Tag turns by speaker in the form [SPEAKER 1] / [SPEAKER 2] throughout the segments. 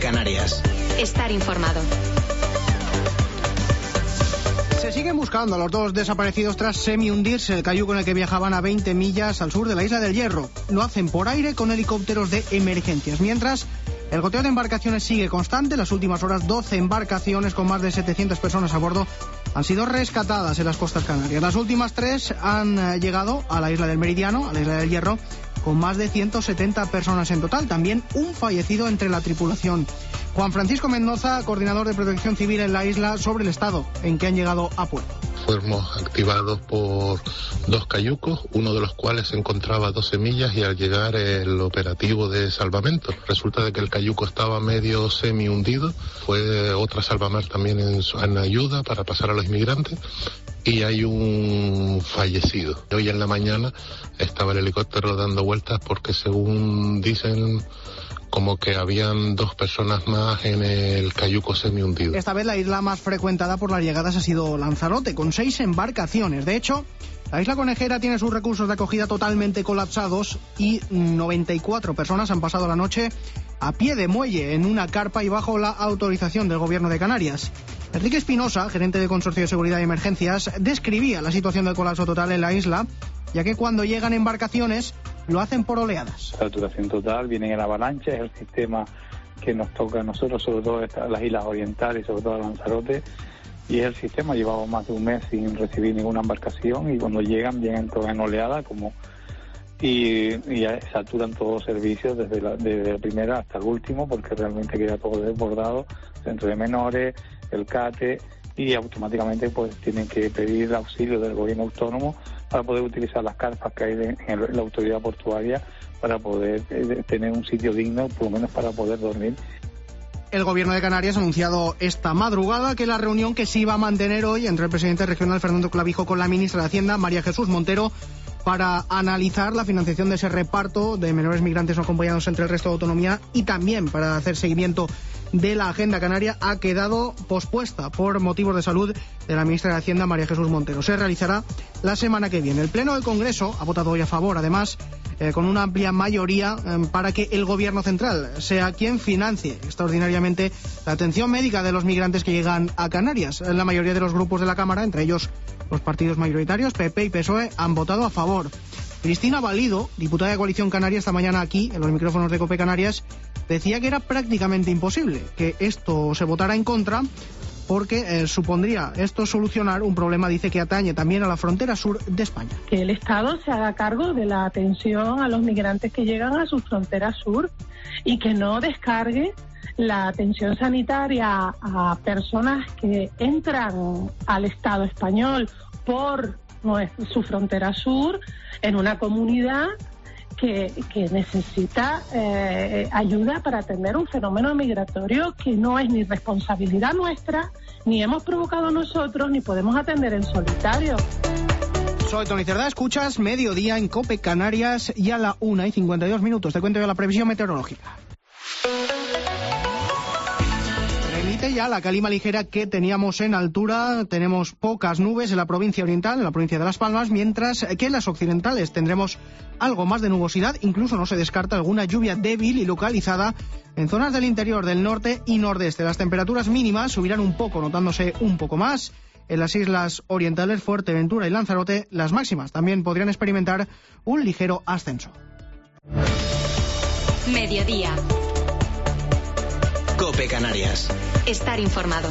[SPEAKER 1] Canarias.
[SPEAKER 2] Estar informado.
[SPEAKER 3] Se siguen buscando a los dos desaparecidos tras semi-hundirse el cayuco en el que viajaban a 20 millas al sur de la isla del Hierro. Lo hacen por aire con helicópteros de emergencias. Mientras, el goteo de embarcaciones sigue constante. En las últimas horas, 12 embarcaciones con más de 700 personas a bordo han sido rescatadas en las costas canarias. Las últimas 3 han llegado a la isla del Meridiano, a la isla del Hierro, con más de 170 personas en total. También un fallecido entre la tripulación. Juan Francisco Mendoza, coordinador de Protección Civil en la isla, sobre el estado en que han llegado a puerto.
[SPEAKER 4] Fuimos activados por 2 cayucos, uno de los cuales se encontraba a 12 millas y al llegar el operativo de salvamento. Resulta de que el cayuco estaba medio semi hundido, fue otra salvamar también en ayuda para pasar a los inmigrantes y hay un fallecido. Hoy en la mañana estaba el helicóptero dando vueltas porque según dicen como que habían 2 personas más en el cayuco semi-hundido.
[SPEAKER 3] Esta vez la isla más frecuentada por las llegadas ha sido Lanzarote, con 6 embarcaciones. De hecho, la isla conejera tiene sus recursos de acogida totalmente colapsados y 94 personas han pasado la noche a pie de muelle en una carpa y bajo la autorización del Gobierno de Canarias. Enrique Espinosa, gerente del Consorcio de Seguridad y Emergencias, describía la situación de colapso total en la isla, ya que cuando llegan embarcaciones lo hacen por oleadas.
[SPEAKER 5] Saturación total, vienen en avalancha, es el sistema que nos toca a nosotros, sobre todo las islas orientales y sobre todo a Lanzarote, y es el sistema. Llevamos más de un mes sin recibir ninguna embarcación y cuando llegan todas en oleada y ya saturan todos los servicios desde la primera hasta el último, porque realmente queda todo desbordado, centro de menores, el CATE, y automáticamente pues tienen que pedir el auxilio del gobierno autónomo para poder utilizar las carpas que hay en la autoridad portuaria para poder tener un sitio digno, por lo menos para poder dormir.
[SPEAKER 3] El Gobierno de Canarias ha anunciado esta madrugada que la reunión que se iba a mantener hoy entre el presidente regional Fernando Clavijo con la ministra de Hacienda María Jesús Montero para analizar la financiación de ese reparto de menores migrantes no acompañados entre el resto de autonomía y también para hacer seguimiento de la agenda canaria ha quedado pospuesta por motivos de salud de la ministra de Hacienda María Jesús Montero. Se realizará la semana que viene. El Pleno del Congreso ha votado hoy a favor, además, con una amplia mayoría para que el Gobierno central sea quien financie extraordinariamente la atención médica de los migrantes que llegan a Canarias. La mayoría de los grupos de la Cámara, entre ellos los partidos mayoritarios, PP y PSOE, han votado a favor. Cristina Valido, diputada de Coalición Canaria, esta mañana aquí, en los micrófonos de COPE Canarias, decía que era prácticamente imposible que esto se votara en contra porque supondría esto solucionar un problema, dice, que atañe también a la frontera sur de España.
[SPEAKER 6] Que el Estado se haga cargo de la atención a los migrantes que llegan a su frontera sur y que no descargue la atención sanitaria a personas que entran al Estado español por su frontera sur en una comunidad que necesita ayuda para atender un fenómeno migratorio que no es ni responsabilidad nuestra, ni hemos provocado nosotros, ni podemos atender en solitario.
[SPEAKER 3] Soy Tony Cerdá, escuchas Mediodía en COPE Canarias y a la 1:52. Te cuento yo la previsión meteorológica. Remite ya la calima ligera que teníamos en altura. Tenemos pocas nubes en la provincia oriental, en la provincia de Las Palmas, mientras que en las occidentales tendremos algo más de nubosidad. Incluso no se descarta alguna lluvia débil y localizada en zonas del interior, del norte y nordeste. Las temperaturas mínimas subirán un poco, notándose un poco más en las islas orientales, Fuerteventura y Lanzarote. Las máximas también podrían experimentar un ligero ascenso.
[SPEAKER 2] Mediodía.
[SPEAKER 1] COPE Canarias.
[SPEAKER 2] Estar informado.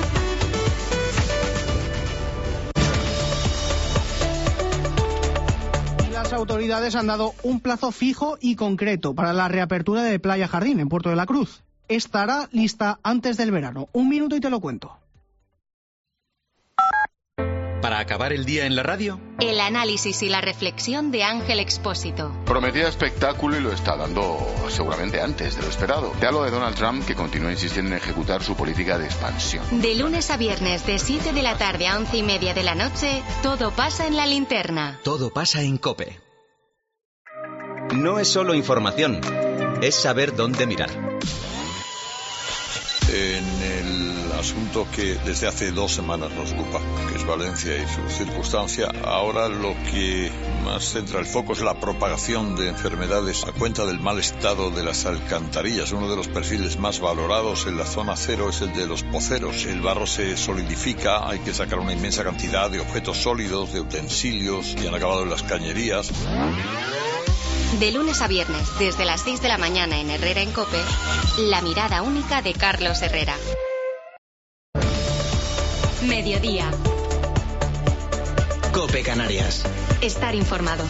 [SPEAKER 3] Las autoridades han dado un plazo fijo y concreto para la reapertura de Playa Jardín en Puerto de la Cruz. Estará lista antes del verano. 1 minuto y te lo cuento.
[SPEAKER 7] Para acabar el día en la radio,
[SPEAKER 2] El análisis y la reflexión de Ángel Expósito.
[SPEAKER 8] Prometía espectáculo y lo está dando seguramente antes de lo esperado. Te hablo de Donald Trump, que continúa insistiendo en ejecutar su política de expansión.
[SPEAKER 2] De lunes a viernes, de 7 de la tarde a 11:30 de la noche, todo pasa en La Linterna.
[SPEAKER 7] todo pasa en COPE.
[SPEAKER 9] No es solo información, es saber dónde mirar.
[SPEAKER 10] En el
[SPEAKER 1] asunto que desde hace 2 semanas nos ocupa, que es Valencia y su circunstancia. Ahora lo que más centra el foco es la propagación de enfermedades a cuenta del mal estado de las alcantarillas. Uno de los perfiles más valorados en la zona cero es el de los poceros. El barro se solidifica, hay que sacar una inmensa cantidad de objetos sólidos, de utensilios que han acabado en las cañerías.
[SPEAKER 2] De lunes a viernes, desde las 6 de la mañana en Herrera en COPE, la mirada única de Carlos Herrera. Mediodía.
[SPEAKER 7] COPE Canarias.
[SPEAKER 2] Estar informado.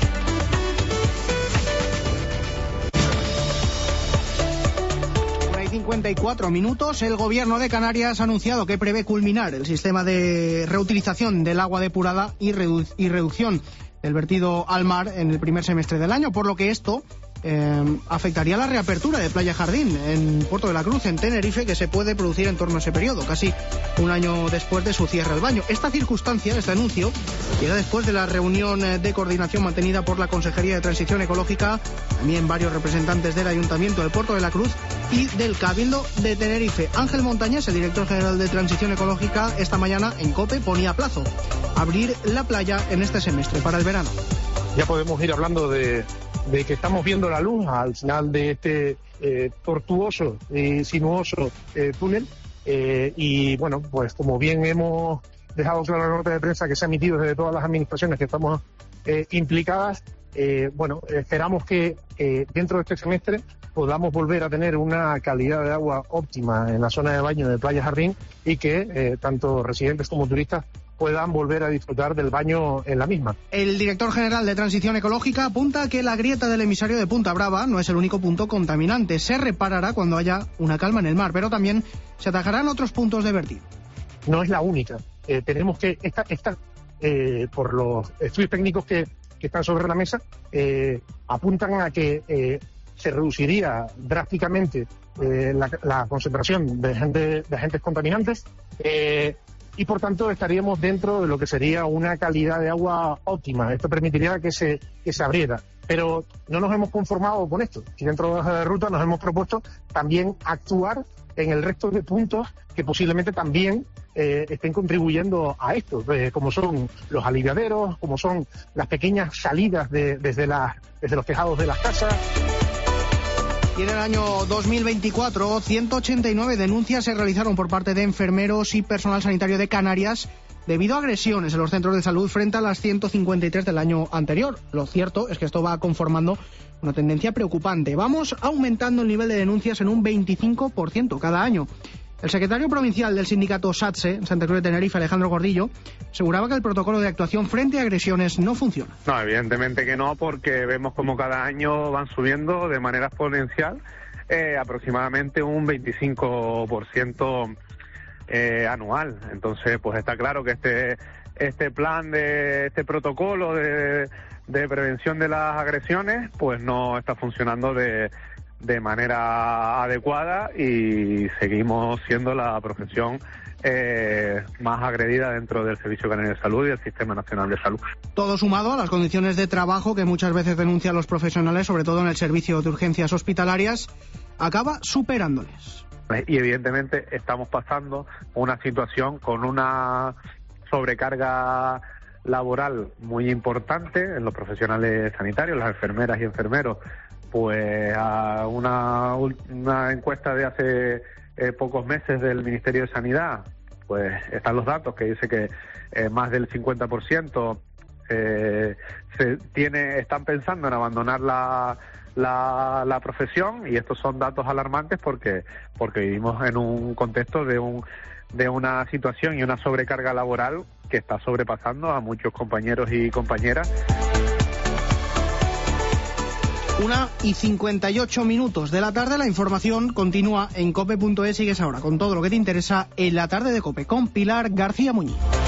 [SPEAKER 3] Hay 54 minutos. El Gobierno de Canarias ha anunciado que prevé culminar el sistema de reutilización del agua depurada y reducción del vertido al mar en el primer semestre del año, por lo que esto afectaría la reapertura de Playa Jardín en Puerto de la Cruz, en Tenerife, que se puede producir en torno a ese periodo, casi un año después de su cierre al baño. Esta circunstancia, este anuncio, llega después de la reunión de coordinación mantenida por la Consejería de Transición Ecológica, también varios representantes del Ayuntamiento de Puerto de la Cruz y del Cabildo de Tenerife. Ángel Montañés, el director general de Transición Ecológica, esta mañana en COPE ponía a plazo abrir la playa en este semestre para el verano.
[SPEAKER 10] Ya podemos ir hablando de que estamos viendo la luz al final de este tortuoso y sinuoso túnel. Y bueno, pues como bien hemos dejado claro en la nota de prensa que se ha emitido desde todas las administraciones que estamos implicadas, esperamos que dentro de este semestre podamos volver a tener una calidad de agua óptima en la zona de baño de Playa Jardín y que tanto residentes como turistas puedan volver a disfrutar del baño en la misma.
[SPEAKER 3] El director general de Transición Ecológica apunta que la grieta del emisario de Punta Brava no es el único punto contaminante. Se reparará cuando haya una calma en el mar, pero también se atajarán otros puntos de vertido.
[SPEAKER 10] No es la única. Tenemos que, por los estudios técnicos que están sobre la mesa, apuntan a que se reduciría drásticamente la concentración de agentes contaminantes, y por tanto estaríamos dentro de lo que sería una calidad de agua óptima. Esto permitiría que se abriera. Pero no nos hemos conformado con esto. Y dentro de la hoja de ruta nos hemos propuesto también actuar en el resto de puntos que posiblemente también estén contribuyendo a esto, como son los aliviaderos, como son las pequeñas salidas desde los tejados de las casas.
[SPEAKER 3] Y en el año 2024, 189 denuncias se realizaron por parte de enfermeros y personal sanitario de Canarias debido a agresiones en los centros de salud frente a las 153 del año anterior. Lo cierto es que esto va conformando una tendencia preocupante. Vamos aumentando el nivel de denuncias en un 25% cada año. El secretario provincial del sindicato SATSE, en Santa Cruz de Tenerife, Alejandro Gordillo, aseguraba que el protocolo de actuación frente a agresiones no funciona.
[SPEAKER 5] No, evidentemente que no, porque vemos como cada año van subiendo de manera exponencial aproximadamente un 25% anual. Entonces, pues está claro que este plan este protocolo de prevención de las agresiones, pues no está funcionando de manera adecuada y seguimos siendo la profesión más agredida dentro del Servicio Canario de Salud y del Sistema Nacional de Salud.
[SPEAKER 3] Todo sumado a las condiciones de trabajo que muchas veces denuncian los profesionales, sobre todo en el servicio de urgencias hospitalarias, acaba superándoles.
[SPEAKER 5] Y evidentemente estamos pasando una situación con una sobrecarga laboral muy importante en los profesionales sanitarios, las enfermeras y enfermeros. Pues a una encuesta de hace pocos meses del Ministerio de Sanidad, pues están los datos que dice que más del 50% están pensando en abandonar la profesión, y estos son datos alarmantes porque vivimos en un contexto de una situación y una sobrecarga laboral que está sobrepasando a muchos compañeros y compañeras.
[SPEAKER 3] 1:58 de la tarde, la información continúa en cope.es. Sigues ahora con todo lo que te interesa en la tarde de COPE con Pilar García Muñiz.